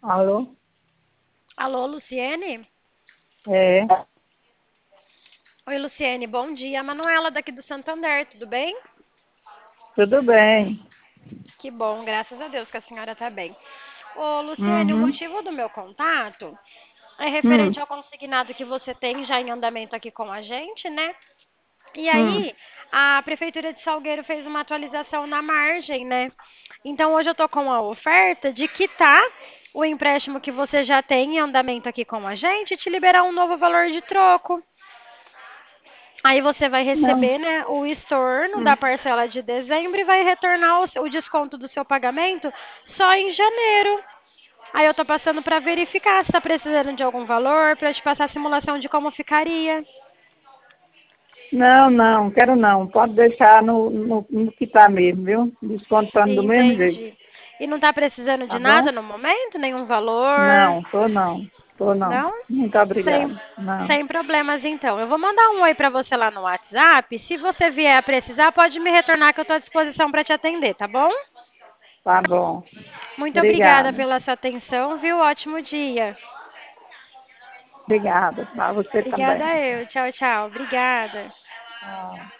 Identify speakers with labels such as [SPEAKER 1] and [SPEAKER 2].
[SPEAKER 1] Alô?
[SPEAKER 2] Alô, Luciene?
[SPEAKER 1] É,
[SPEAKER 2] Oi, Luciene, bom dia. Manuela daqui do Santander, tudo bem?
[SPEAKER 1] tudo bem.
[SPEAKER 2] Que bom, graças a Deus que a senhora está bem. Ô, Luciene, o
[SPEAKER 1] Uhum.
[SPEAKER 2] motivo do meu contato é
[SPEAKER 1] Hum,
[SPEAKER 2] referente ao consignado que você tem já em andamento aqui com a gente, né? E
[SPEAKER 1] hum.
[SPEAKER 2] aí, a Prefeitura de Salgueiro fez uma atualização na margem, né? Então, hoje eu tô com a oferta de quitar o empréstimo que você já tem em andamento aqui com a gente e te liberar um novo valor de troco. Aí você vai
[SPEAKER 1] Não.
[SPEAKER 2] receber, né, o estorno da
[SPEAKER 1] Hum.
[SPEAKER 2] parcela de dezembro e vai retornar o desconto do seu pagamento só em janeiro. Aí eu tô passando para verificar se está precisando de algum valor, para te passar a simulação de como ficaria.
[SPEAKER 1] Não, não, quero não. Pode deixar no que está mesmo, viu? Descontando do mesmo jeito,
[SPEAKER 2] Entendi. E não está precisando de
[SPEAKER 1] tá bom?
[SPEAKER 2] nada no momento? Nenhum valor?
[SPEAKER 1] Não, tô não. Tô não.
[SPEAKER 2] Não?
[SPEAKER 1] Muito
[SPEAKER 2] Sem,
[SPEAKER 1] obrigada. Não.
[SPEAKER 2] sem problemas, então. Eu vou mandar um oi para você lá no WhatsApp. Se você vier a precisar, pode me retornar que eu estou à disposição para te atender, tá bom?
[SPEAKER 1] Tá bom.
[SPEAKER 2] Muito obrigada
[SPEAKER 1] Obrigada.
[SPEAKER 2] pela sua atenção, viu? Ótimo dia.
[SPEAKER 1] Obrigada. Para você
[SPEAKER 2] Obrigada
[SPEAKER 1] também.
[SPEAKER 2] eu. Tchau, tchau. Obrigada.
[SPEAKER 1] Tchau.